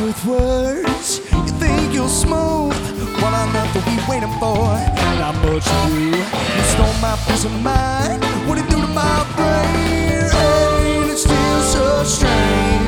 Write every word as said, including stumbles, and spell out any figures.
with words. You think you're smooth, well I know what we waiting for. Not much to do. You stole my peace of mind. What it do to my brain? Ain't it still so strange?